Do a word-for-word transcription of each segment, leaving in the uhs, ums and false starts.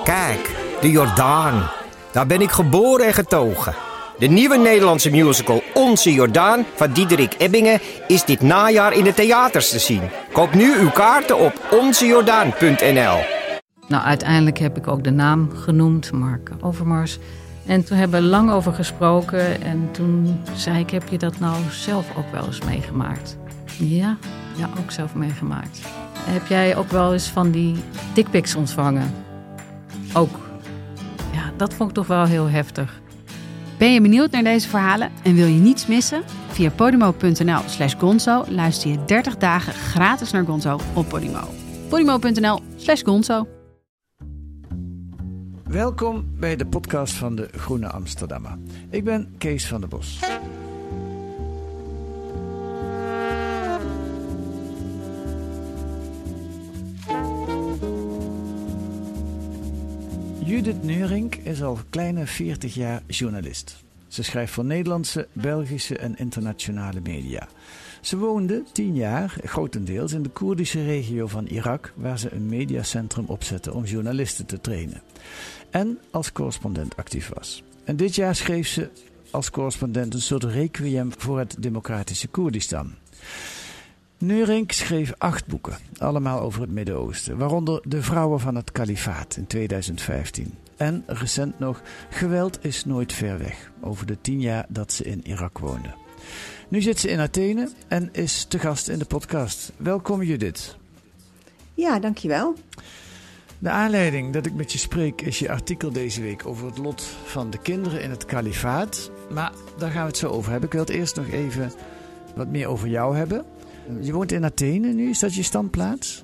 Kijk, de Jordaan. Daar ben ik geboren en getogen. De nieuwe Nederlandse musical Onze Jordaan van Diederik Ebbingen is dit najaar in de theaters te zien. Koop nu uw kaarten op onze jordaan punt n l. Nou, uiteindelijk heb ik ook de naam genoemd, Mark Overmars. En toen hebben we lang over gesproken. En toen zei ik, heb je dat nou zelf ook wel eens meegemaakt? Ja, ja, ook zelf meegemaakt. Heb jij ook wel eens van die dickpics ontvangen? Ook. Ja, dat vond ik toch wel heel heftig. Ben je benieuwd naar deze verhalen en wil je niets missen? Via podimo punt n l slash gonzo luister je dertig dagen gratis naar Gonzo op Podimo. podimo punt n l slash gonzo. Welkom bij de podcast van de Groene Amsterdammer. Ik ben Kees van der Bos. Judith Neurink is al kleine veertig jaar journalist. Ze schrijft voor Nederlandse, Belgische en internationale media. Ze woonde tien jaar, grotendeels, in de Koerdische regio van Irak, waar ze een mediacentrum opzette om journalisten te trainen. En als correspondent actief was. En dit jaar schreef ze als correspondent een soort requiem voor het democratische Koerdistan. Neurink schreef acht boeken, allemaal over het Midden-Oosten, waaronder De Vrouwen van het Kalifaat in tweeduizend vijftien. En recent nog Geweld is nooit ver weg, over de tien jaar dat ze in Irak woonde. Nu zit ze in Athene en is te gast in de podcast. Welkom Judith. Ja, dankjewel. De aanleiding dat ik met je spreek is je artikel deze week over het lot van de kinderen in het kalifaat. Maar daar gaan we het zo over hebben. Ik wil het eerst nog even wat meer over jou hebben. Je woont in Athene nu, is dat je standplaats?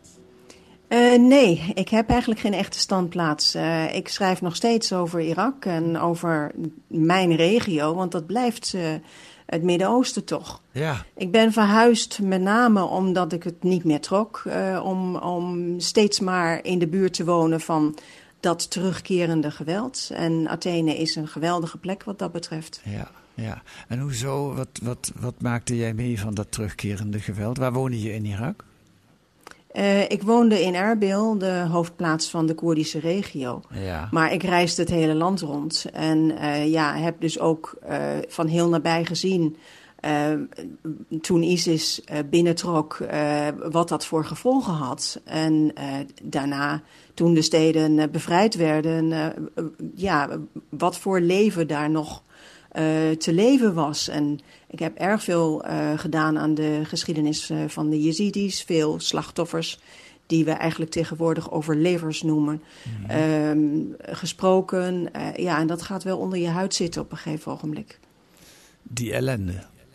Uh, nee, ik heb eigenlijk geen echte standplaats. Uh, ik schrijf nog steeds over Irak en over mijn regio, want dat blijft uh, het Midden-Oosten toch. Ja. Ik ben verhuisd met name omdat ik het niet meer trok, uh, om, om steeds maar in de buurt te wonen van dat terugkerende geweld. En Athene is een geweldige plek wat dat betreft. Ja. Ja, en hoezo, wat, wat, wat maakte jij mee van dat terugkerende geweld? Waar woonde je in Irak? Uh, ik woonde in Erbil, de hoofdplaats van de Koerdische regio. Ja. Maar ik reisde het hele land rond. En uh, ja, heb dus ook uh, van heel nabij gezien, uh, toen ISIS uh, binnentrok, uh, wat dat voor gevolgen had. En uh, daarna, toen de steden uh, bevrijd werden, uh, uh, ja, wat voor leven daar nog Uh, te leven was. En ik heb erg veel uh, gedaan aan de geschiedenis uh, van de Jezidis. Veel slachtoffers die we eigenlijk tegenwoordig overlevers noemen. Mm-hmm. Um, gesproken. Uh, ja, en dat gaat wel onder je huid zitten op een gegeven ogenblik. Die ellende.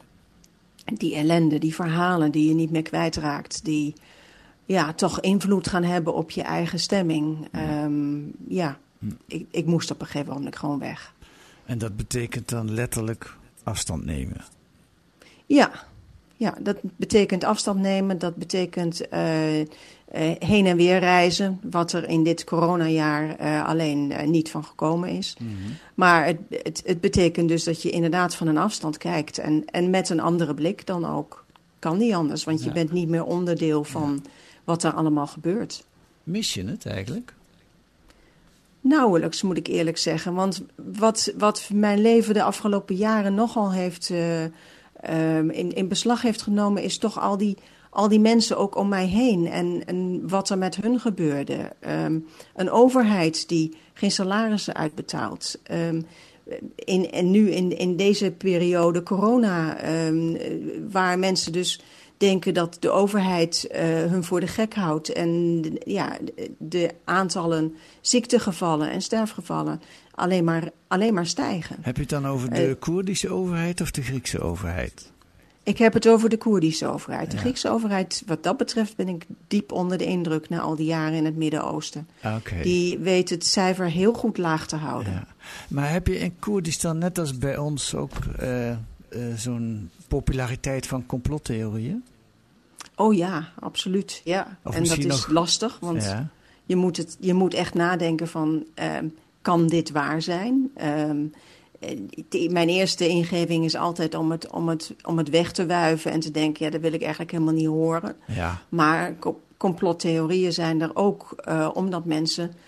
Die ellende, die verhalen die je niet meer kwijtraakt. Die ja, toch invloed gaan hebben op je eigen stemming. Um, ja, mm. ik, ik moest op een gegeven ogenblik gewoon weg. En dat betekent dan letterlijk afstand nemen? Ja, ja, dat betekent afstand nemen. Dat betekent uh, uh, heen en weer reizen. Wat er in dit coronajaar uh, alleen uh, niet van gekomen is. Mm-hmm. Maar het, het, het betekent dus dat je inderdaad van een afstand kijkt. En, en met een andere blik dan ook. Kan niet anders, want je ja. bent niet meer onderdeel van ja. wat er allemaal gebeurt. Mis je het eigenlijk? Nauwelijks, moet ik eerlijk zeggen. Want wat, wat mijn leven de afgelopen jaren nogal heeft uh, um, in, in beslag heeft genomen, is toch al die, al die mensen ook om mij heen. En, en wat er met hun gebeurde. Um, een overheid die geen salarissen uitbetaalt. Um, in, en nu in, in deze periode corona, um, waar mensen dus denken dat de overheid uh, hun voor de gek houdt. En de, ja, de, de aantallen ziektegevallen en sterfgevallen alleen maar, alleen maar stijgen. Heb je het dan over de uh, Koerdische overheid of de Griekse overheid? Ik heb het over de Koerdische overheid. De ja. Griekse overheid, wat dat betreft, ben ik diep onder de indruk na al die jaren in het Midden-Oosten. Okay. Die weet het cijfer heel goed laag te houden. Ja. Maar heb je in Koerdistan, net als bij ons, ook uh, uh, zo'n populariteit van complottheorieën? Oh ja, absoluut. Ja. Of en dat is nog lastig, want ja. je, moet het, je moet echt nadenken van, uh, kan dit waar zijn? Uh, die, mijn eerste ingeving is altijd om het, om, het, om het weg te wuiven en te denken, ja, dat wil ik eigenlijk helemaal niet horen. Ja. Maar complottheorieën zijn er ook uh, omdat mensen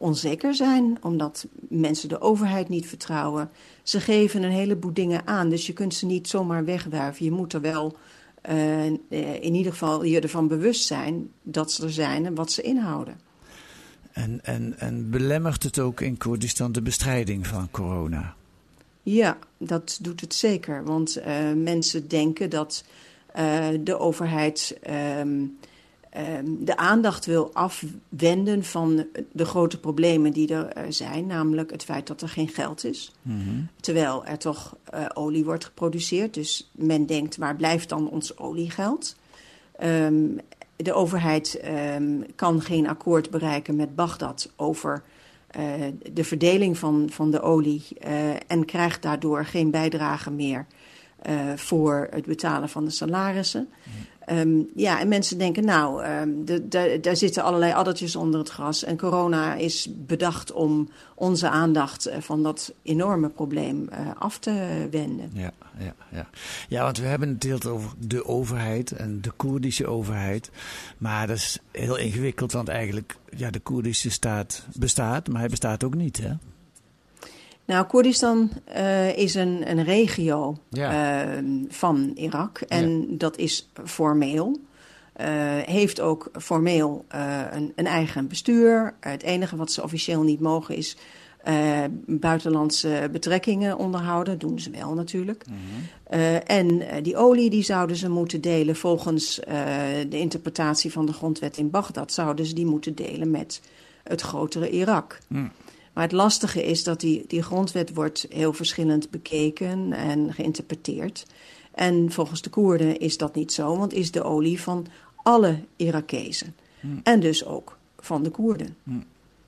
onzeker zijn, omdat mensen de overheid niet vertrouwen. Ze geven een heleboel dingen aan, dus je kunt ze niet zomaar wegwuiven. Je moet er wel uh, in ieder geval je ervan bewust zijn dat ze er zijn en wat ze inhouden. En, en, en belemmert het ook in Koerdistan de bestrijding van corona? Ja, dat doet het zeker. Want uh, mensen denken dat uh, de overheid um, um, de aandacht wil afwenden van de grote problemen die er uh, zijn. Namelijk het feit dat er geen geld is. Mm-hmm. Terwijl er toch uh, olie wordt geproduceerd. Dus men denkt, waar blijft dan ons oliegeld? Um, de overheid um, kan geen akkoord bereiken met Bagdad over uh, de verdeling van, van de olie uh, en krijgt daardoor geen bijdrage meer uh, voor het betalen van de salarissen. Mm. Um, ja, en mensen denken, nou, um, de, de, daar zitten allerlei addertjes onder het gras en corona is bedacht om onze aandacht uh, van dat enorme probleem uh, af te wenden. Ja, ja, ja. ja, want we hebben het heel over de overheid en de Koerdische overheid. Maar dat is heel ingewikkeld, want eigenlijk, ja, de Koerdische staat bestaat, maar hij bestaat ook niet, hè? Nou, Koerdistan uh, is een, een regio ja. uh, van Irak en ja. dat is formeel. Uh, heeft ook formeel uh, een, een eigen bestuur. Uh, het enige wat ze officieel niet mogen is uh, buitenlandse betrekkingen onderhouden. Dat doen ze wel natuurlijk. Mm-hmm. Uh, en uh, die olie die zouden ze moeten delen volgens uh, de interpretatie van de grondwet in Bagdad. Zouden ze die moeten delen met het grotere Irak. Mm. Maar het lastige is dat die, die grondwet wordt heel verschillend bekeken en geïnterpreteerd. En volgens de Koerden is dat niet zo, want is de olie van alle Irakezen. Hmm. En dus ook van de Koerden. Hmm.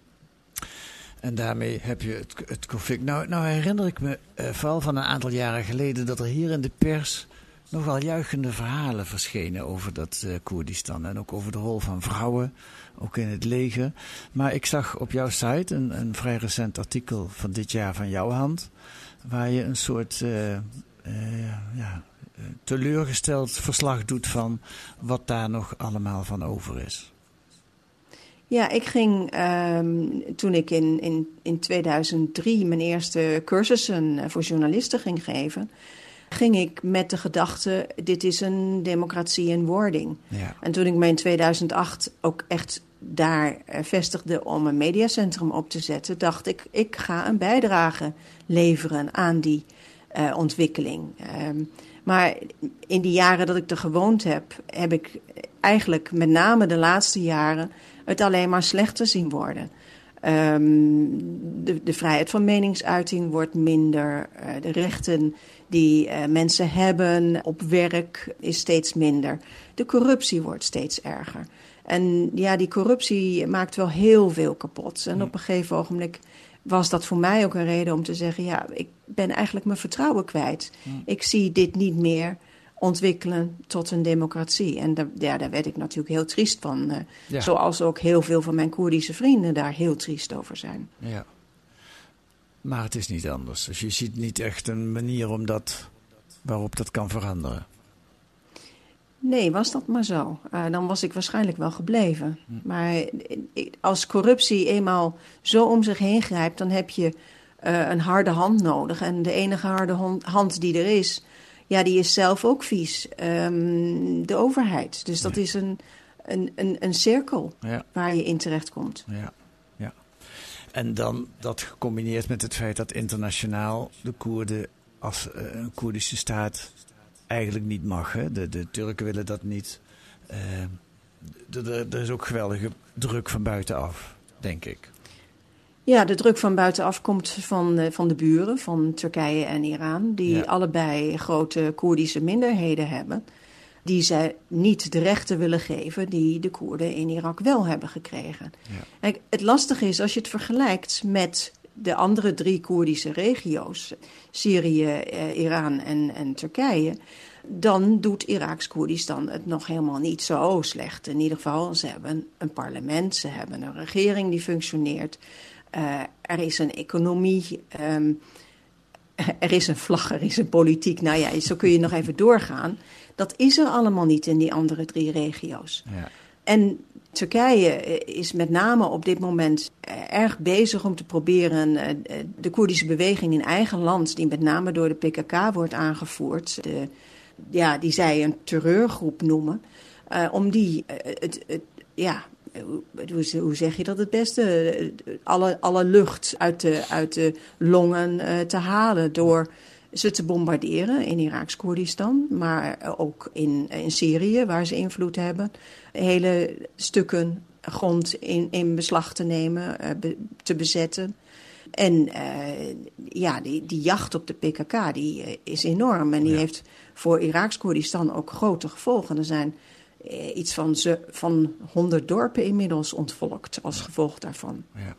En daarmee heb je het, het conflict. Nou, nou herinner ik me uh, vooral van een aantal jaren geleden dat er hier in de pers nog wel juichende verhalen verschenen over dat uh, Koerdistan. En ook over de rol van vrouwen, ook in het leger. Maar ik zag op jouw site een, een vrij recent artikel van dit jaar van jouw hand, waar je een soort uh, uh, ja, teleurgesteld verslag doet van wat daar nog allemaal van over is. Ja, ik ging um, toen ik in, in, in tweeduizend drie mijn eerste cursussen voor journalisten ging geven, ging ik met de gedachte, dit is een democratie in wording. Ja. En toen ik me in tweeduizend acht ook echt daar vestigde om een mediacentrum op te zetten, dacht ik, ik ga een bijdrage leveren aan die uh, ontwikkeling. Um, maar in die jaren dat ik er gewoond heb, heb ik eigenlijk met name de laatste jaren het alleen maar slechter zien worden. Um, de, de vrijheid van meningsuiting wordt minder. Uh, de rechten die uh, mensen hebben op werk is steeds minder. De corruptie wordt steeds erger. En ja, die corruptie maakt wel heel veel kapot. En op een gegeven ogenblik was dat voor mij ook een reden om te zeggen, ja, ik ben eigenlijk mijn vertrouwen kwijt. Mm. Ik zie dit niet meer ontwikkelen tot een democratie. En daar, ja, daar werd ik natuurlijk heel triest van. Uh, ja. Zoals ook heel veel van mijn Koerdische vrienden daar heel triest over zijn. Ja. Maar het is niet anders. Dus je ziet niet echt een manier om dat, waarop dat kan veranderen. Nee, was dat maar zo. Uh, dan was ik waarschijnlijk wel gebleven. Hm. Maar als corruptie eenmaal zo om zich heen grijpt, dan heb je uh, een harde hand nodig. En de enige harde hand die er is, ja, die is zelf ook vies. Um, de overheid. Dus dat ja. is een, een, een, een cirkel ja. waar je in terechtkomt. Ja, ja. En dan dat gecombineerd met het feit dat internationaal de Koerden als uh, een Koerdische staat eigenlijk niet mag. Hè? De, de Turken willen dat niet. Uh, er is ook geweldige druk van buitenaf, denk ik. Ja, de druk van buitenaf komt van, uh, van de buren, van Turkije en Iran, die ja. allebei grote Koerdische minderheden hebben, die zij niet de rechten willen geven die de Koerden in Irak wel hebben gekregen. Ja. Kijk, het lastige is, als je het vergelijkt met de andere drie Koerdische regio's, Syrië, eh, Iran en, en Turkije, dan doet Iraks Koerdistan het nog helemaal niet zo slecht. In ieder geval, ze hebben een parlement, ze hebben een regering die functioneert. Uh, er is een economie, um, er is een vlag, er is een politiek. Nou ja, zo kun je nog even doorgaan. Dat is er allemaal niet in die andere drie regio's. Ja. En Turkije is met name op dit moment erg bezig om te proberen uh, de Koerdische beweging in eigen land, die met name door de P K K wordt aangevoerd, de, ja, die zij een terreurgroep noemen, uh, om die, uh, het, het, ja, hoe, hoe zeg je dat het beste, alle, alle lucht uit de, uit de longen uh, te halen door ze te bombarderen in Iraaks-Koerdistan, maar ook in, in Syrië, waar ze invloed hebben. Hele stukken grond in, in beslag te nemen, uh, be, te bezetten. En uh, ja, die, die jacht op de P K K die, uh, is enorm. En die ja. heeft voor Iraaks-Koerdistan ook grote gevolgen. Er zijn uh, iets van, ze, van honderd dorpen inmiddels ontvolkt als gevolg daarvan. Ja.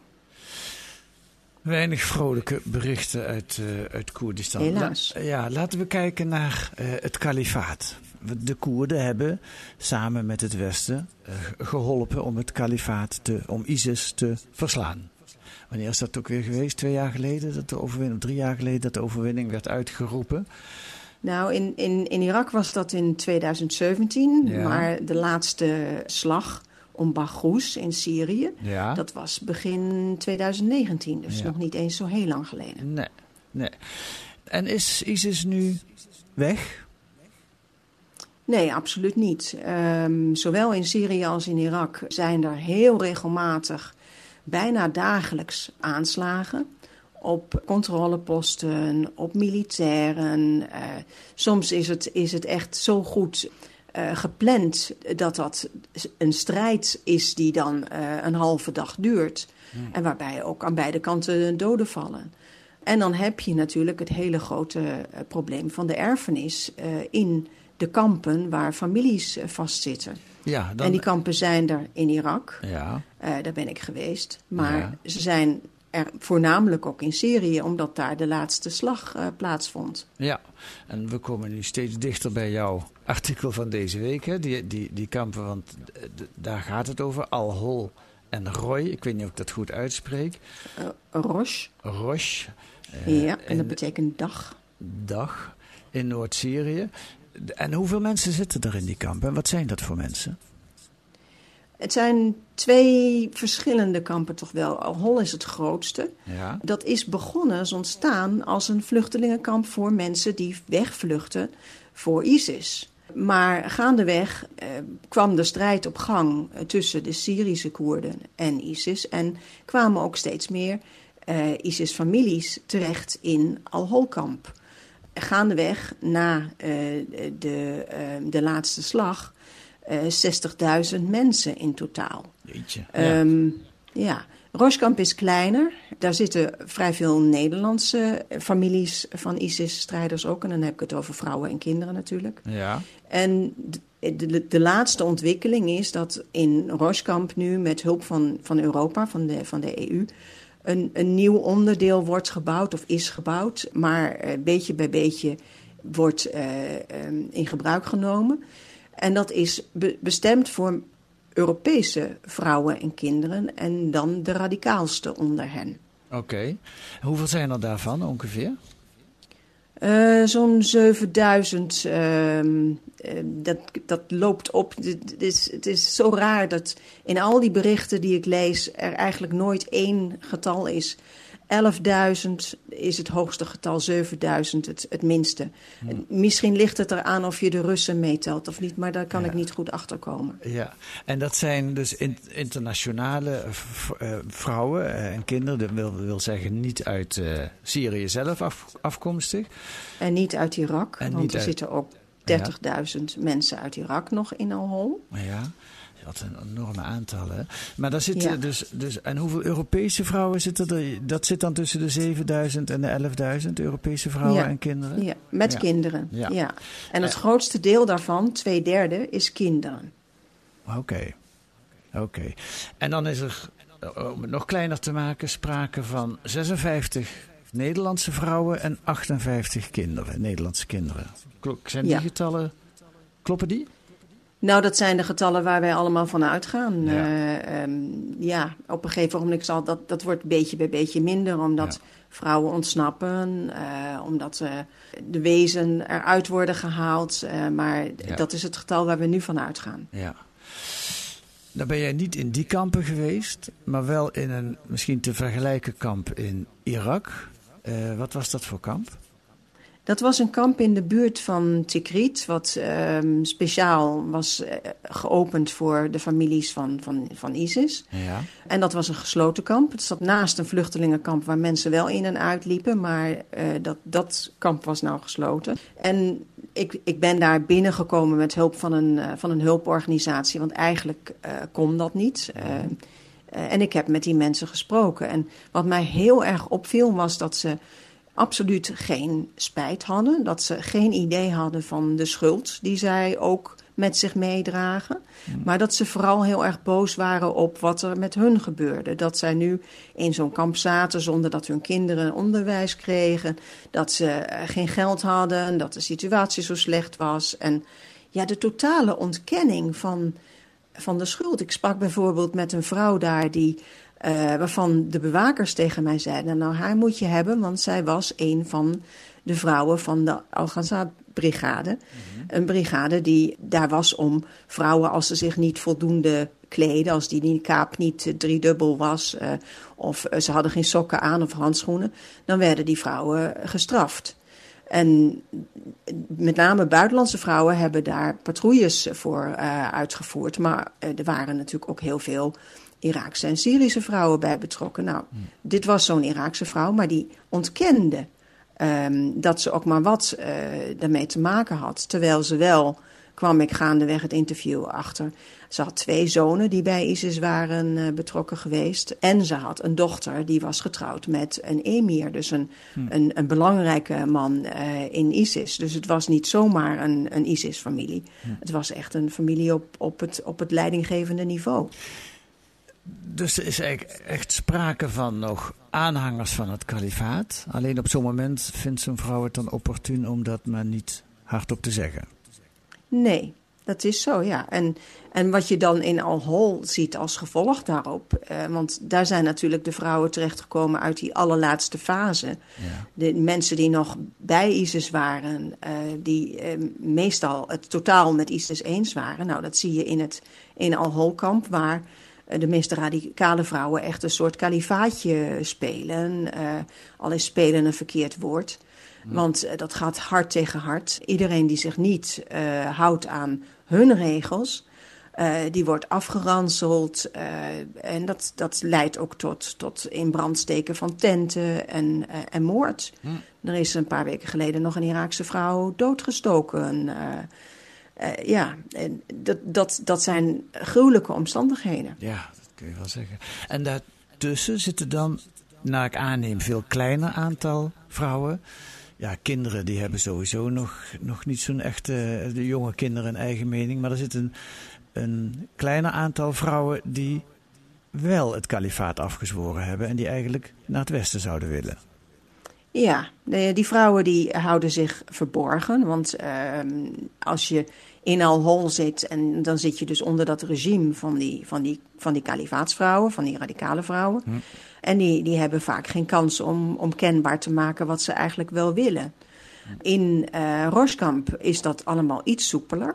Weinig vrolijke berichten uit, uh, uit Koerdistan. Helaas. La- ja, laten we kijken naar uh, het kalifaat. De Koerden hebben samen met het Westen uh, geholpen om het kalifaat, te, om ISIS te verslaan. Wanneer is dat ook weer geweest? Twee jaar geleden, dat de overwinning, drie jaar geleden dat de overwinning werd uitgeroepen. Nou, in, in, in Irak was dat in twintig zeventien, ja. maar de laatste slag om Baghouz in Syrië, ja. dat was begin twintig negentien, dus ja. nog niet eens zo heel lang geleden. Nee, nee. En is ISIS nu weg? Nee, absoluut niet. Um, zowel in Syrië als in Irak zijn er heel regelmatig, bijna dagelijks aanslagen op controleposten, op militairen. Uh, soms is het, is het echt zo goed uh, gepland dat dat een strijd is die dan uh, een halve dag duurt. Hmm. En waarbij ook aan beide kanten doden vallen. En dan heb je natuurlijk het hele grote uh, probleem van de erfenis uh, in de kampen waar families uh, vastzitten. Ja, dan... En die kampen zijn er in Irak. Ja. Uh, daar ben ik geweest. Maar ja. ze zijn er voornamelijk ook in Syrië, omdat daar de laatste slag uh, plaatsvond. Ja, en we komen nu steeds dichter bij jouw artikel van deze week. Hè? Die, die, die kampen, want d- daar gaat het over. Al-Hol en Roy. Ik weet niet of ik dat goed uitspreek. Uh, Rosh. Rosh. Uh, ja, en dat betekent dag. Dag in Noord-Syrië. En hoeveel mensen zitten er in die kampen? En wat zijn dat voor mensen? Het zijn twee verschillende kampen toch wel. Al-Hol is het grootste. Ja. Dat is begonnen, is ontstaan als een vluchtelingenkamp voor mensen die wegvluchten voor ISIS. Maar gaandeweg eh, kwam de strijd op gang tussen de Syrische Koerden en ISIS. En kwamen ook steeds meer uh, ISIS-families terecht in Al-Hol-kamp. Gaandeweg na uh, de, uh, de laatste slag uh, zestigduizend mensen in totaal. Jeetje. Ja. Um, ja. Roshkamp is kleiner. Daar zitten vrij veel Nederlandse families van ISIS-strijders ook. En dan heb ik het over vrouwen en kinderen natuurlijk. Ja. En de, de, de laatste ontwikkeling is dat in Roshkamp nu met hulp van, van Europa, van de, van de E U... Een, een nieuw onderdeel wordt gebouwd of is gebouwd, maar uh, beetje bij beetje wordt uh, um, in gebruik genomen. En dat is be- bestemd voor Europese vrouwen en kinderen en dan de radicaalste onder hen. Oké. Okay. Hoeveel zijn er daarvan ongeveer? Uh, zo'n zevenduizend. Uh, uh, dat, dat loopt op. Het is, het is zo raar dat in al die berichten die ik lees er eigenlijk nooit één getal is. elfduizend is het hoogste getal, zevenduizend het, het minste. Hmm. Misschien ligt het eraan of je de Russen meetelt of niet, maar daar kan ja. ik niet goed achter komen. Ja, en dat zijn dus in, internationale v- uh, vrouwen uh, en kinderen, dat wil, wil zeggen niet uit uh, Syrië zelf af, afkomstig. En niet uit Irak, en want er uit... zitten ook dertigduizend ja. mensen uit Irak nog in Al-Hol. Ja. Wat een enorme aantallen. Maar daar zitten ja. dus, dus. En hoeveel Europese vrouwen zitten er? Dat zit dan tussen de zevenduizend en de elfduizend Europese vrouwen ja. en kinderen? Ja, met ja. kinderen. Ja. ja. En het uh, grootste deel daarvan, twee derde, is kinderen. Oké. Okay. Oké. Okay. En dan is er, om het nog kleiner te maken, sprake van zesenvijftig Nederlandse vrouwen en achtenvijftig kinderen, Nederlandse kinderen. Zijn die ja. getallen, kloppen die? Nou, dat zijn de getallen waar wij allemaal van uitgaan. Ja, uh, um, ja op een gegeven moment zal dat, dat wordt beetje bij beetje minder, omdat ja. vrouwen ontsnappen, uh, omdat uh, de wezen eruit worden gehaald. Uh, maar ja. dat is het getal waar we nu van uitgaan. Ja. Dan ben jij niet in die kampen geweest, maar wel in een misschien te vergelijken kamp in Irak. Uh, wat was dat voor kamp? Dat was een kamp in de buurt van Tikrit, wat uh, speciaal was uh, geopend voor de families van, van, van ISIS. Ja. En dat was een gesloten kamp. Het zat naast een vluchtelingenkamp waar mensen wel in en uit liepen, maar uh, dat, dat kamp was nou gesloten. En ik, ik ben daar binnengekomen met hulp van een, uh, van een hulporganisatie, want eigenlijk uh, kon dat niet. Uh, uh, en ik heb met die mensen gesproken. En wat mij heel erg opviel was dat ze absoluut geen spijt hadden. Dat ze geen idee hadden van de schuld die zij ook met zich meedragen. Mm. Maar dat ze vooral heel erg boos waren op wat er met hun gebeurde. Dat zij nu in zo'n kamp zaten zonder dat hun kinderen onderwijs kregen. Dat ze geen geld hadden. Dat de situatie zo slecht was. En ja, de totale ontkenning van, van de schuld. Ik sprak bijvoorbeeld met een vrouw daar die Uh, waarvan de bewakers tegen mij zeiden, nou, haar moet je hebben, want zij was een van de vrouwen van de Al-Ghazal-brigade. Mm-hmm. Een brigade die daar was om vrouwen, als ze zich niet voldoende kleden, als die niqab niet uh, driedubbel was, uh, of uh, ze hadden geen sokken aan of handschoenen, dan werden die vrouwen gestraft. En met name buitenlandse vrouwen hebben daar patrouilles voor uh, uitgevoerd, maar uh, er waren natuurlijk ook heel veel Iraakse en Syrische vrouwen bij betrokken. Nou, hmm. dit was zo'n Iraakse vrouw, maar die ontkende um, dat ze ook maar wat uh, daarmee te maken had. Terwijl ze wel, kwam ik gaandeweg het interview achter, ze had twee zonen die bij ISIS waren uh, betrokken geweest. En ze had een dochter die was getrouwd met een emir, dus een, hmm. een, een belangrijke man uh, in ISIS. Dus het was niet zomaar een, een ISIS-familie. Hmm. Het was echt een familie op, op, het, op het leidinggevende niveau. Dus er is eigenlijk echt sprake van nog aanhangers van het kalifaat. Alleen op zo'n moment vindt zo'n vrouw het dan opportun om dat maar niet hardop te zeggen. Nee, dat is zo, ja. En, en wat je dan in Al-Hol ziet als gevolg daarop, eh, want daar zijn natuurlijk de vrouwen terechtgekomen uit die allerlaatste fase. Ja. De mensen die nog bij ISIS waren, uh, die uh, meestal het totaal met ISIS eens waren. Nou, dat zie je in het in Al-Hol-kamp, waar de meeste radicale vrouwen echt een soort kalifaatje spelen. Uh, al is spelen een verkeerd woord. Hmm. Want uh, dat gaat hard tegen hard. Iedereen die zich niet uh, houdt aan hun regels, uh, die wordt afgeranseld. Uh, en dat, dat leidt ook tot, tot in brand steken van tenten en, uh, en moord. Hmm. Er is een paar weken geleden nog een Iraakse vrouw doodgestoken. Uh, Uh, ja, dat, dat, dat zijn gruwelijke omstandigheden. Ja, dat kun je wel zeggen. En daartussen zitten dan, naar ik aanneem, veel kleiner aantal vrouwen. Ja, kinderen die hebben sowieso nog, nog niet zo'n echte, de jonge kinderen een eigen mening. Maar er zit een, een kleiner aantal vrouwen die wel het kalifaat afgezworen hebben en die eigenlijk naar het westen zouden willen. Ja, de, die vrouwen die houden zich verborgen. Want uh, als je in Al-Hol zit, en dan zit je dus onder dat regime van die, van die, van die kalifaatsvrouwen, van die radicale vrouwen. Hm. En die, die hebben vaak geen kans om, om kenbaar te maken wat ze eigenlijk wel willen. Hm. In uh, Rojkamp is dat allemaal iets soepeler.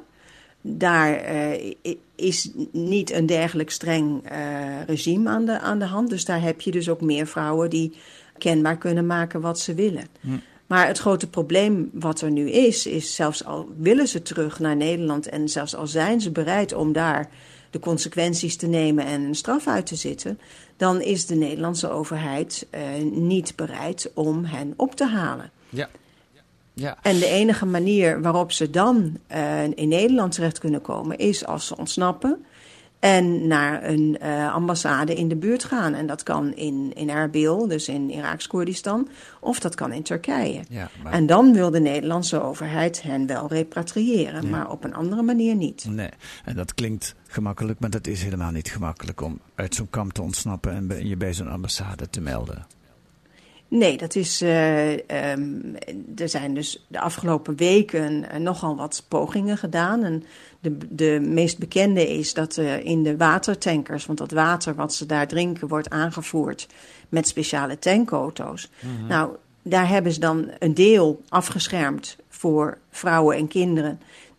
Daar uh, is niet een dergelijk streng uh, regime aan de, aan de hand. Dus daar heb je dus ook meer vrouwen die kenbaar kunnen maken wat ze willen. Hm. Maar het grote probleem wat er nu is, is zelfs al willen ze terug naar Nederland en zelfs al zijn ze bereid om daar de consequenties te nemen en een straf uit te zitten, dan is de Nederlandse overheid uh, niet bereid om hen op te halen. Ja. Ja. En de enige manier waarop ze dan uh, in Nederland terecht kunnen komen is als ze ontsnappen en naar een uh, ambassade in de buurt gaan. En dat kan in, in Erbil, dus in Iraaks-Koerdistan, of dat kan in Turkije. Ja, maar en dan wil de Nederlandse overheid hen wel repatriëren, ja, maar op een andere manier niet. Nee, en dat klinkt gemakkelijk, maar dat is helemaal niet gemakkelijk om uit zo'n kamp te ontsnappen en je bij zo'n ambassade te melden. Nee, dat is, uh, um, er zijn dus de afgelopen weken uh, nogal wat pogingen gedaan. En de, de meest bekende is dat uh, in de watertankers, want dat water wat ze daar drinken wordt aangevoerd met speciale tankauto's. Mm-hmm. Nou, daar hebben ze dan een deel afgeschermd voor vrouwen en kinderen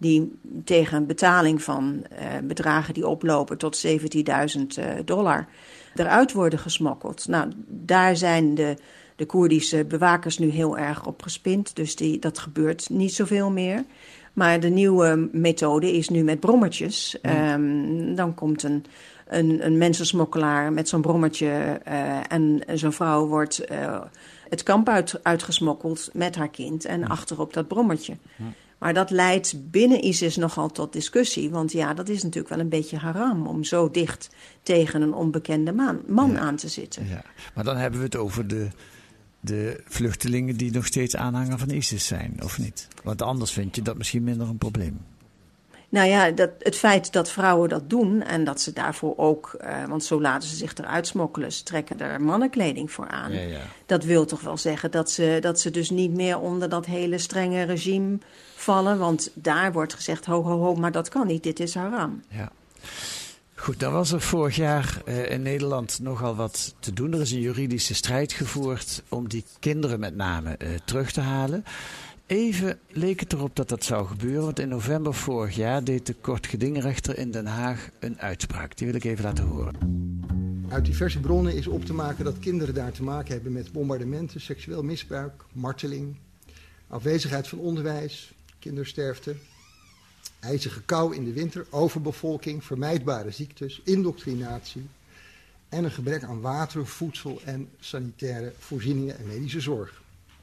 die tegen een betaling van uh, bedragen die oplopen tot zeventienduizend uh, dollar eruit worden gesmokkeld. Nou, daar zijn de, de Koerdische bewakers nu heel erg op gespind. Dus die, dat gebeurt niet zoveel meer. Maar de nieuwe methode is nu met brommertjes. Ja. Um, dan komt een, een, een mensensmokkelaar met zo'n brommertje uh, en zo'n vrouw wordt uh, het kamp uit, uitgesmokkeld met haar kind en ja. achterop dat brommertje. Ja. Maar dat leidt binnen ISIS nogal tot discussie. Want ja, dat is natuurlijk wel een beetje haram om zo dicht tegen een onbekende man, man ja. aan te zitten. Ja. Maar dan hebben we het over de, de vluchtelingen die nog steeds aanhanger van ISIS zijn, of niet? Want anders vind je dat misschien minder een probleem. Nou ja, dat, het feit dat vrouwen dat doen en dat ze daarvoor ook, uh, want zo laten ze zich eruit smokkelen, ze trekken er mannenkleding voor aan. Ja, ja. Dat wil toch wel zeggen dat ze, dat ze dus niet meer onder dat hele strenge regime vallen. Want daar wordt gezegd, ho, ho, ho, maar dat kan niet, dit is haram. Ja. Goed, dan was er vorig jaar uh, in Nederland nogal wat te doen. Er is een juridische strijd gevoerd om die kinderen met name uh, terug te halen. Even leek het erop dat dat zou gebeuren, want in november vorig jaar deed de kortgedingrechter in Den Haag een uitspraak. Die wil ik even laten horen. Uit diverse bronnen is op te maken dat kinderen daar te maken hebben met bombardementen, seksueel misbruik, marteling, afwezigheid van onderwijs, kindersterfte, ijzige kou in de winter, overbevolking, vermijdbare ziektes, indoctrinatie en een gebrek aan water, voedsel en sanitaire voorzieningen en medische zorg.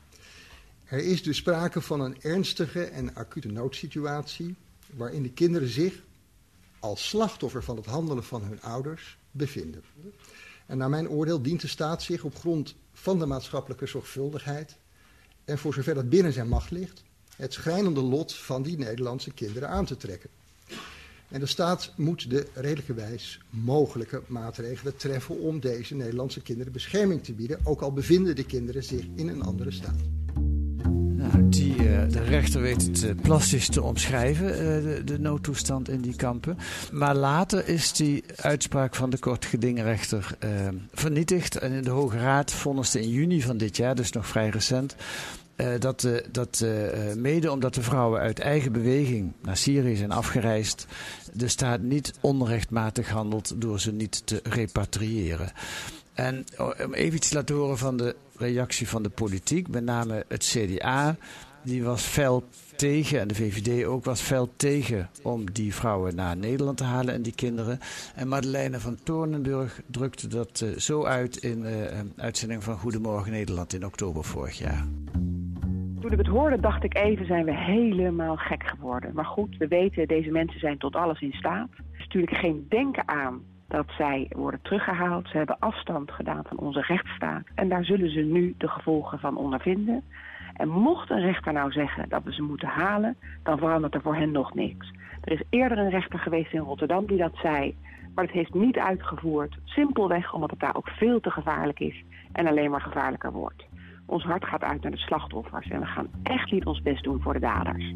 Er is dus sprake van een ernstige en acute noodsituatie waarin de kinderen zich als slachtoffer van het handelen van hun ouders bevinden. En naar mijn oordeel dient de staat zich op grond van de maatschappelijke zorgvuldigheid en voor zover dat binnen zijn macht ligt, het schrijnende lot van die Nederlandse kinderen aan te trekken. En de staat moet de redelijkerwijs mogelijke maatregelen treffen om deze Nederlandse kinderen bescherming te bieden, ook al bevinden de kinderen zich in een andere staat. Nou, die, uh, de rechter weet het uh, plastisch te omschrijven, uh, de, de noodtoestand in die kampen. Maar later is die uitspraak van de kortgedingrechter uh, vernietigd. En in de Hoge Raad vonnisde in juni van dit jaar, dus nog vrij recent, uh, dat, uh, dat uh, mede omdat de vrouwen uit eigen beweging naar Syrië zijn afgereisd, de staat niet onrechtmatig handelt door ze niet te repatriëren. En om even iets te laten horen van de reactie van de politiek, met name het C D A, die was fel tegen, en de V V D ook, was fel tegen om die vrouwen naar Nederland te halen en die kinderen. En Madeleine van Toornenburg drukte dat uh, zo uit in uh, een uitzending van Goedemorgen Nederland in oktober vorig jaar. Toen ik het hoorde, dacht ik even, zijn we helemaal gek geworden. Maar goed, we weten, deze mensen zijn tot alles in staat. Er is natuurlijk geen denken aan dat zij worden teruggehaald. Ze hebben afstand gedaan van onze rechtsstaat. En daar zullen ze nu de gevolgen van ondervinden. En mocht een rechter nou zeggen dat we ze moeten halen, dan verandert er voor hen nog niks. Er is eerder een rechter geweest in Rotterdam die dat zei, maar het heeft niet uitgevoerd. Simpelweg omdat het daar ook veel te gevaarlijk is en alleen maar gevaarlijker wordt. Ons hart gaat uit naar de slachtoffers en we gaan echt niet ons best doen voor de daders.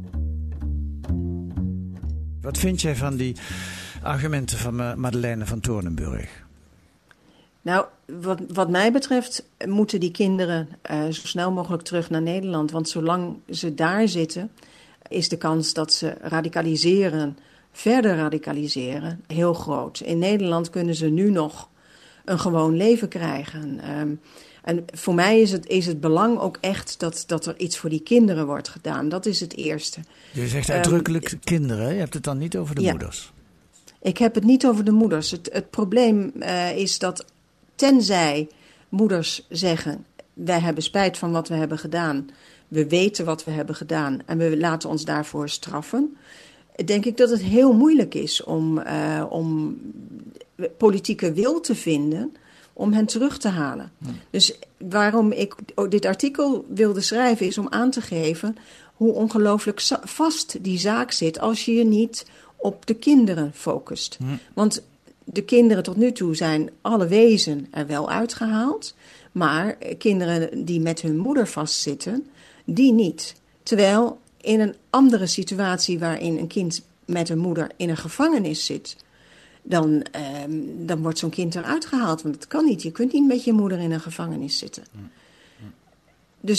Wat vind jij van die argumenten van Madeleine van Toornenburg? Nou, wat, wat mij betreft moeten die kinderen uh, zo snel mogelijk terug naar Nederland. Want zolang ze daar zitten, is de kans dat ze radicaliseren, verder radicaliseren, heel groot. In Nederland kunnen ze nu nog een gewoon leven krijgen. Um, en voor mij is het, is het belang ook echt dat, dat er iets voor die kinderen wordt gedaan. Dat is het eerste. Je zegt uitdrukkelijk um, kinderen, je hebt het dan niet over de ja. moeders. Ik heb het niet over de moeders. Het, het probleem uh, is dat tenzij moeders zeggen, wij hebben spijt van wat we hebben gedaan, we weten wat we hebben gedaan en we laten ons daarvoor straffen, denk ik dat het heel moeilijk is om, uh, om politieke wil te vinden om hen terug te halen. Ja. Dus waarom ik dit artikel wilde schrijven is om aan te geven hoe ongelooflijk vast die zaak zit als je je niet op de kinderen focust. Ja. Want de kinderen tot nu toe zijn alle wezen er wel uitgehaald, maar kinderen die met hun moeder vastzitten, die niet. Terwijl in een andere situatie waarin een kind met een moeder in een gevangenis zit, dan, eh, dan wordt zo'n kind eruit gehaald. Want dat kan niet. Je kunt niet met je moeder in een gevangenis zitten. Ja. Ja. Dus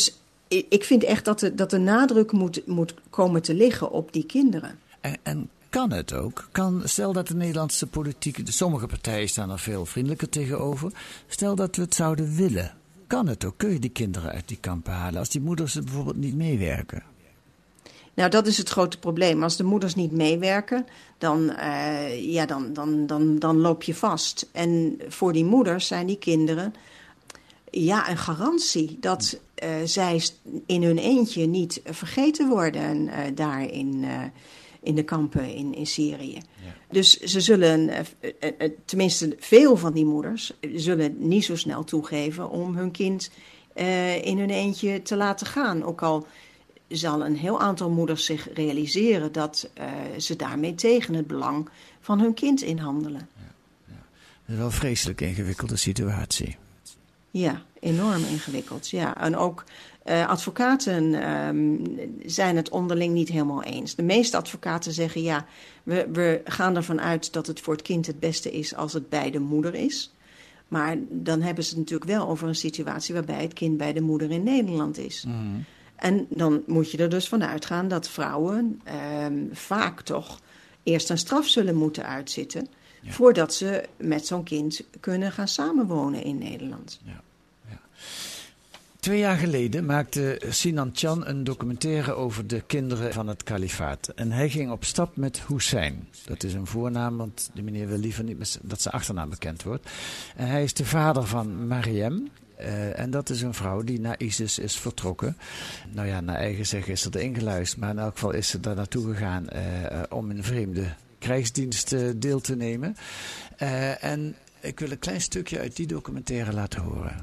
ik vind echt dat de, dat de nadruk moet, moet komen te liggen op die kinderen. En, en kan het ook? Kan, stel dat de Nederlandse politiek, de sommige partijen staan er veel vriendelijker tegenover. Stel dat we het zouden willen. Kan het ook? Kun je die kinderen uit die kampen halen als die moeders bijvoorbeeld niet meewerken? Nou, dat is het grote probleem. Als de moeders niet meewerken, dan, uh, ja, dan, dan, dan, dan loop je vast. En voor die moeders zijn die kinderen ja, een garantie dat uh, zij in hun eentje niet vergeten worden uh, daar in, uh, in de kampen in, in Syrië. Ja. Dus ze zullen, uh, uh, uh, tenminste veel van die moeders, zullen niet zo snel toegeven om hun kind uh, in hun eentje te laten gaan. Ook al zal een heel aantal moeders zich realiseren dat uh, ze daarmee tegen het belang van hun kind inhandelen. Ja, ja. Dat is wel een vreselijk ingewikkelde situatie. Ja, enorm ingewikkeld. Ja. En ook uh, advocaten um, zijn het onderling niet helemaal eens. De meeste advocaten zeggen ja, we, we gaan ervan uit dat het voor het kind het beste is als het bij de moeder is. Maar dan hebben ze het natuurlijk wel over een situatie waarbij het kind bij de moeder in Nederland is. Mm-hmm. En dan moet je er dus van uitgaan dat vrouwen uh, vaak toch eerst een straf zullen moeten uitzitten, ja, voordat ze met zo'n kind kunnen gaan samenwonen in Nederland. Ja, ja. Twee jaar geleden maakte Sinan Can een documentaire over de kinderen van het kalifaat. En hij ging op stap met Hussein. Dat is een voornaam, want die meneer wil liever niet dat zijn achternaam bekend wordt. En hij is de vader van Mariam. Uh, en dat is een vrouw die naar ISIS is vertrokken. Nou ja, naar eigen zeggen is ze erin geluisterd. Maar in elk geval is ze daar naartoe gegaan uh, uh, om in vreemde krijgsdienst uh, deel te nemen. Uh, en ik wil een klein stukje uit die documentaire laten horen.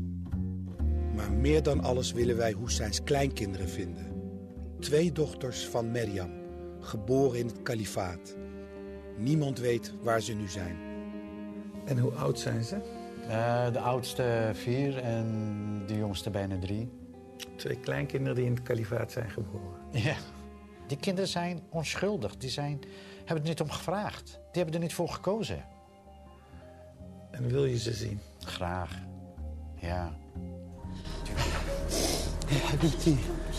Maar meer dan alles willen wij Husseins kleinkinderen vinden. Twee dochters van Maryam, geboren in het kalifaat. Niemand weet waar ze nu zijn. En hoe oud zijn ze? Uh, de oudste vier en de jongste bijna drie. Twee kleinkinderen die in het kalifaat zijn geboren. Ja. Die kinderen zijn onschuldig. Die zijn, hebben er niet om gevraagd. Die hebben er niet voor gekozen. En wil je ze zien? Graag. Ja. Ja, Habibti.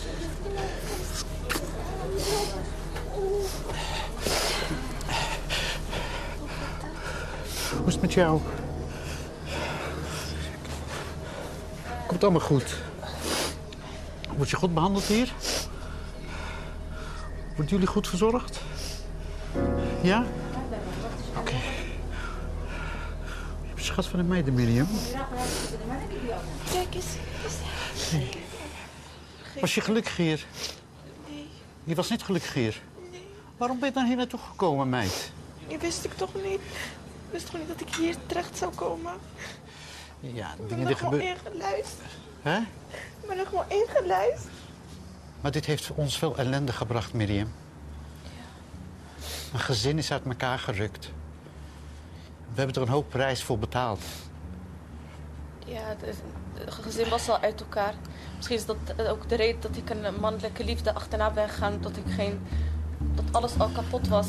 Hoe is het met jou? Komt allemaal goed. Word je goed behandeld hier? Worden jullie goed verzorgd? Ja? Oké. Okay. Je bent schat van de meiden, Miriam. Kijk eens. Nee. Was je gelukkig hier? Nee. Je was niet gelukkig hier? Nee. Waarom ben je dan hier naartoe gekomen, meid? Dat wist ik toch niet. Ik wist gewoon niet dat ik hier terecht zou komen. Ja, ik dingen ben die er gewoon gebeuren. ingeluisterd. Hè? Ik ben er gewoon ingeluisterd. Maar dit heeft voor ons veel ellende gebracht, Miriam. Ja. Mijn gezin is uit elkaar gerukt. We hebben er een hoop prijs voor betaald. Ja, het gezin was al uit elkaar. Misschien is dat ook de reden dat ik een mannelijke liefde achterna ben gegaan. Dat ik geen... dat alles al kapot was.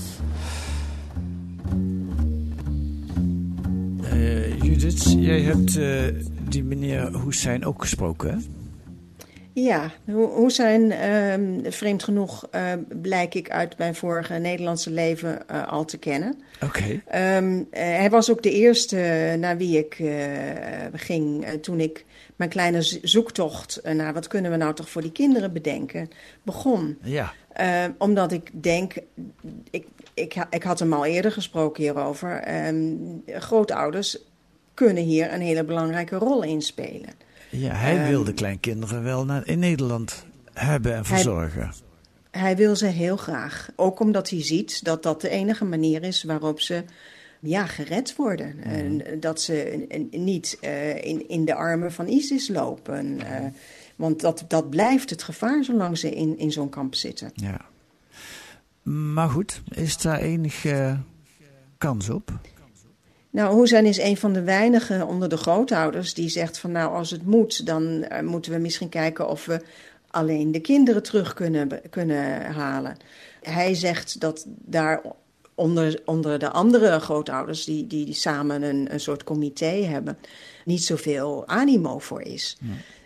Uh, Judith, jij hebt uh, die meneer Hussein ook gesproken, hè? Ja, Hussein, uh, vreemd genoeg, uh, blijk ik uit mijn vorige Nederlandse leven uh, al te kennen. Oké. Okay. Um, uh, hij was ook de eerste naar wie ik uh, ging uh, toen ik mijn kleine zoektocht uh, naar wat kunnen we nou toch voor die kinderen bedenken, begon. Ja. Uh, omdat ik denk, ik, ik, ik had hem al eerder gesproken hierover, um, grootouders kunnen hier een hele belangrijke rol in spelen. Ja, hij um, wil de kleinkinderen wel naar, in Nederland hebben en verzorgen. Hij, hij wil ze heel graag. Ook omdat hij ziet dat dat de enige manier is waarop ze ja, gered worden. Mm. En dat ze niet uh, in, in de armen van ISIS lopen. Uh, want dat, dat blijft het gevaar zolang ze in, in zo'n kamp zitten. Ja. Maar goed, is daar enige kans op? Nou, Hussein is een van de weinigen onder de grootouders die zegt van nou, als het moet, dan uh, moeten we misschien kijken of we alleen de kinderen terug kunnen, kunnen halen. Hij zegt dat daar onder, onder de andere grootouders die, die, die samen een, een soort comité hebben, niet zoveel animo voor is. Ja.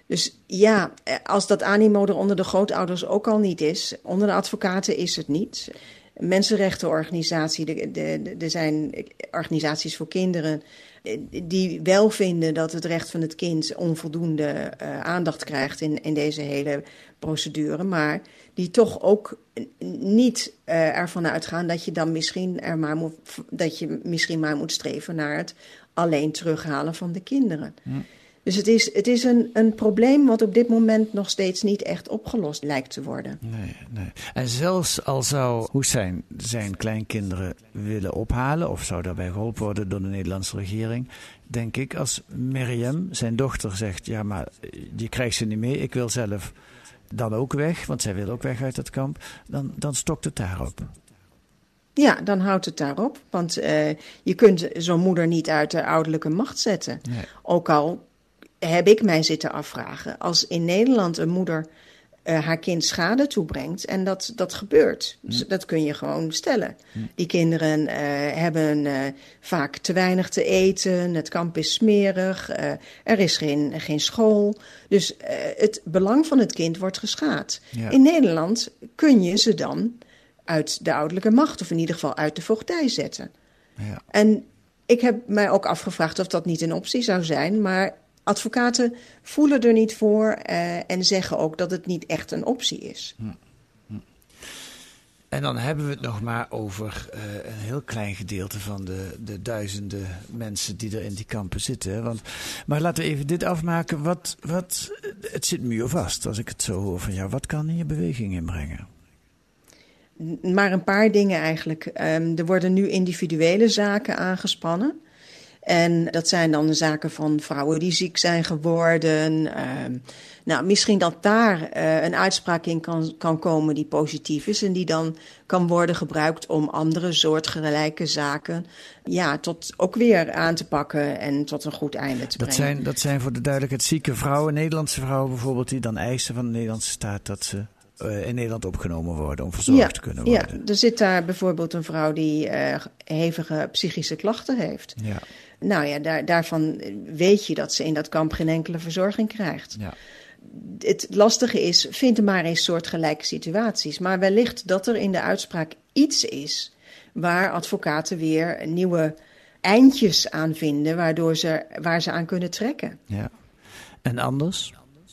Dus ja, als dat animo er onder de grootouders ook al niet is, onder de advocaten is het niet. Mensenrechtenorganisatie, er zijn organisaties voor kinderen die wel vinden dat het recht van het kind onvoldoende uh, aandacht krijgt in, in deze hele procedure, maar die toch ook niet uh, ervan uitgaan dat je dan misschien er maar moet, dat je misschien maar moet streven naar het alleen terughalen van de kinderen. Hm. Dus het is, het is een, een probleem wat op dit moment nog steeds niet echt opgelost lijkt te worden. Nee, nee. En zelfs al zou Hussein zijn kleinkinderen willen ophalen, of zou daarbij geholpen worden door de Nederlandse regering, denk ik, als Miriam, zijn dochter, zegt, ja, maar je krijgt ze niet mee, ik wil zelf dan ook weg, want zij wil ook weg uit dat kamp, dan, dan stokt het daarop. Ja, dan houdt het daarop. Want uh, je kunt zo'n moeder niet uit de ouderlijke macht zetten. Nee. Ook al heb ik mij zitten afvragen, als in Nederland een moeder uh, haar kind schade toebrengt, en dat, dat gebeurt, hm. dus dat kun je gewoon stellen. Hm. Die kinderen uh, hebben uh, vaak te weinig te eten, het kamp is smerig, uh, er is geen, geen school. Dus uh, het belang van het kind wordt geschaad. Ja. In Nederland kun je ze dan uit de ouderlijke macht, of in ieder geval uit de voogdij zetten. Ja. En ik heb mij ook afgevraagd of dat niet een optie zou zijn, maar advocaten voelen er niet voor uh, en zeggen ook dat het niet echt een optie is. Hm. Hm. En dan hebben we het nog maar over uh, een heel klein gedeelte van de, de duizenden mensen die er in die kampen zitten. Want, maar laten we even dit afmaken. Wat, wat, het zit muurvast, als ik het zo hoor van jou. Wat kan hier beweging inbrengen? Maar een paar dingen eigenlijk. Um, er worden nu individuele zaken aangespannen. En dat zijn dan de zaken van vrouwen die ziek zijn geworden. Um, nou, misschien dat daar uh, een uitspraak in kan, kan komen die positief is en die dan kan worden gebruikt om andere soortgelijke zaken ja, tot ook weer aan te pakken en tot een goed einde te dat brengen. Zijn, dat zijn voor de duidelijkheid zieke vrouwen, Nederlandse vrouwen bijvoorbeeld, die dan eisen van de Nederlandse staat dat ze Uh, in Nederland opgenomen worden, om verzorgd ja, te kunnen worden. Ja, er zit daar bijvoorbeeld een vrouw die uh, hevige psychische klachten heeft. Ja. Nou ja, daar, daarvan weet je dat ze in dat kamp geen enkele verzorging krijgt. Ja. Het lastige is, vind er maar eens soortgelijke situaties. Maar wellicht dat er in de uitspraak iets is waar advocaten weer nieuwe eindjes aan vinden, waardoor ze, waar ze aan kunnen trekken. Ja. En anders?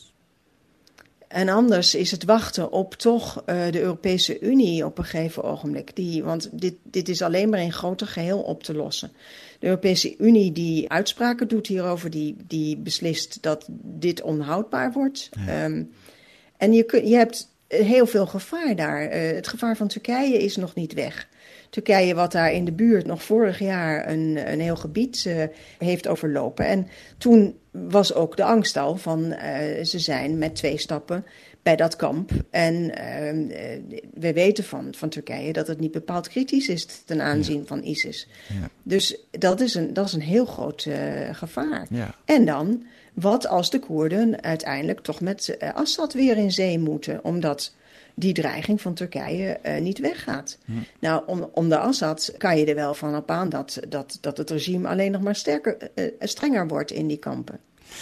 En anders is het wachten op toch uh, de Europese Unie op een gegeven ogenblik. Die, want dit, dit is alleen maar in groter geheel op te lossen. De Europese Unie die uitspraken doet hierover, die, die beslist dat dit onhoudbaar wordt. Ja. Um, en je, kun, je hebt heel veel gevaar daar. Uh, het gevaar van Turkije is nog niet weg. Turkije, wat daar in de buurt nog vorig jaar een, een heel gebied uh, heeft overlopen. En toen was ook de angst al van uh, ze zijn met twee stappen bij dat kamp. En uh, we weten van, van Turkije dat het niet bepaald kritisch is ten aanzien ja. van ISIS. Ja. Dus dat is een, dat is een heel groot uh, gevaar. Ja. En dan, wat als de Koerden uiteindelijk toch met uh, Assad weer in zee moeten, omdat die dreiging van Turkije uh, niet weggaat. Hm. Nou, om, om de Assad kan je er wel van op aan dat, dat, dat het regime alleen nog maar sterker, uh, strenger wordt in die kampen.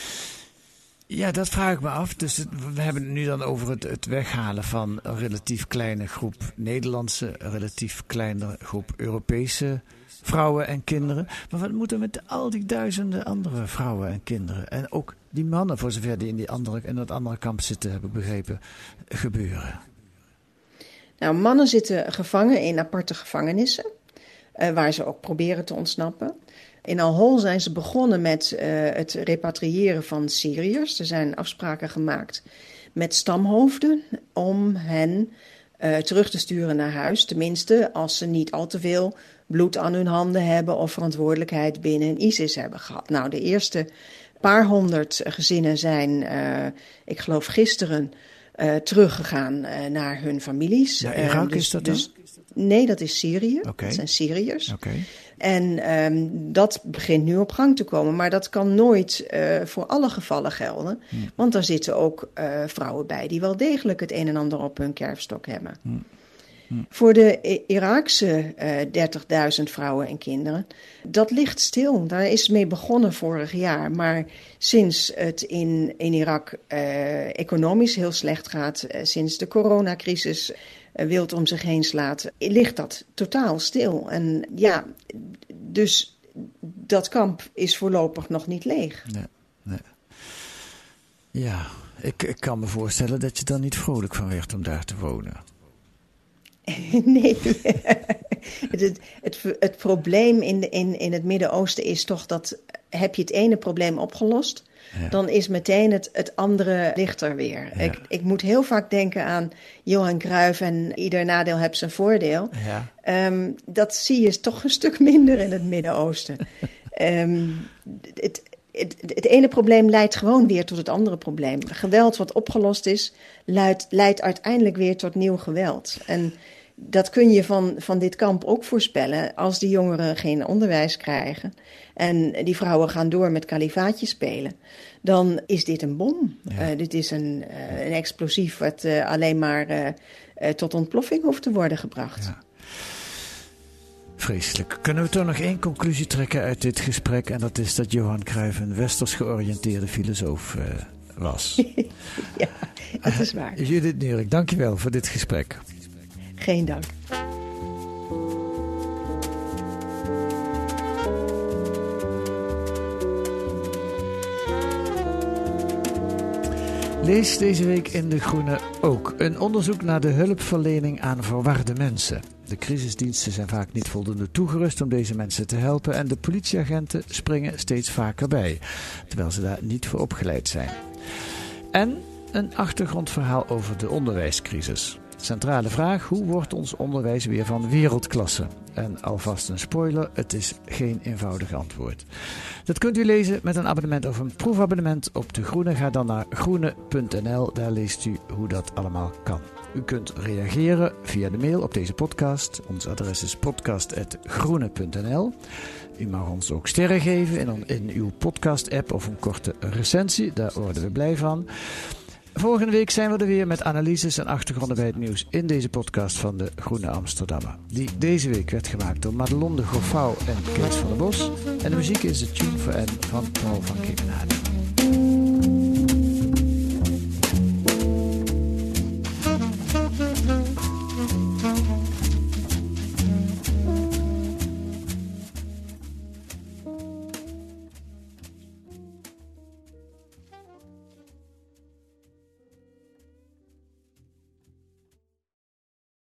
Ja, dat vraag ik me af. Dus het, we hebben het nu dan over het, het weghalen van een relatief kleine groep Nederlandse, een relatief kleine groep Europese vrouwen en kinderen. Maar wat moet er met al die duizenden andere vrouwen en kinderen en ook die mannen, voor zover die in, die andere, in dat andere kamp zitten, heb ik begrepen, gebeuren? Nou, mannen zitten gevangen in aparte gevangenissen, uh, waar ze ook proberen te ontsnappen. In Al-Hol zijn ze begonnen met uh, het repatriëren van Syriërs. Er zijn afspraken gemaakt met stamhoofden om hen uh, terug te sturen naar huis. Tenminste, als ze niet al te veel bloed aan hun handen hebben of verantwoordelijkheid binnen ISIS hebben gehad. Nou, de eerste paar honderd gezinnen zijn, uh, ik geloof gisteren, uh, teruggegaan uh, naar hun families. Naar Irak uh, dus, is dat dan? Dus, nee, dat is Syrië. Okay. Dat zijn Syriërs. Okay. En um, dat begint nu op gang te komen. Maar dat kan nooit uh, voor alle gevallen gelden. Hmm. Want daar zitten ook uh, vrouwen bij die wel degelijk het een en ander op hun kerfstok hebben. Hmm. Hm. Voor de Iraakse uh, dertigduizend vrouwen en kinderen, dat ligt stil. Daar is mee begonnen vorig jaar. Maar sinds het in, in Irak uh, economisch heel slecht gaat, uh, sinds de coronacrisis uh, wild om zich heen slaat, ligt dat totaal stil. En ja, dus dat kamp is voorlopig nog niet leeg. Nee, nee. Ja, ik, ik kan me voorstellen dat je er niet vrolijk van werd om daar te wonen. Nee, het, het, het probleem in, de, in, in het Midden-Oosten is toch dat, heb je het ene probleem opgelost, ja. dan is meteen het, het andere lichter weer. Ja. Ik, ik moet heel vaak denken aan Johan Cruijff en ieder nadeel heeft zijn voordeel. Ja. Um, dat zie je toch een stuk minder in het Midden-Oosten. um, het, Het, het ene probleem leidt gewoon weer tot het andere probleem. Geweld wat opgelost is, leidt, leidt uiteindelijk weer tot nieuw geweld. En dat kun je van, van dit kamp ook voorspellen. Als die jongeren geen onderwijs krijgen en die vrouwen gaan door met kalifaatje spelen, dan is dit een bom. Ja. Uh, dit is een, uh, een explosief wat uh, alleen maar uh, uh, tot ontploffing hoeft te worden gebracht. Ja. Vreselijk. Kunnen we toch nog één conclusie trekken uit dit gesprek? En dat is dat Johan Cruijff een westers georiënteerde filosoof uh, was. Ja, dat is waar. Uh, Judith Nierik, dankjewel voor dit gesprek. Geen dank. Lees deze week in De Groene ook een onderzoek naar de hulpverlening aan verwarde mensen. De crisisdiensten zijn vaak niet voldoende toegerust om deze mensen te helpen en de politieagenten springen steeds vaker bij, terwijl ze daar niet voor opgeleid zijn. En een achtergrondverhaal over de onderwijscrisis. Centrale vraag: hoe wordt ons onderwijs weer van wereldklasse? En alvast een spoiler, het is geen eenvoudig antwoord. Dat kunt u lezen met een abonnement of een proefabonnement op De Groene. Ga dan naar groene punt n l, daar leest u hoe dat allemaal kan. U kunt reageren via de mail op deze podcast. Ons adres is podcast punt groene punt n l. U mag ons ook sterren geven in, in uw podcast-app of een korte recensie. Daar worden we blij van. Volgende week zijn we er weer met analyses en achtergronden bij het nieuws in deze podcast van de Groene Amsterdammer. Die deze week werd gemaakt door Madelon de Goffouw en Kees van der Bos. En de muziek is de Tune for N van Paul van Kemenade.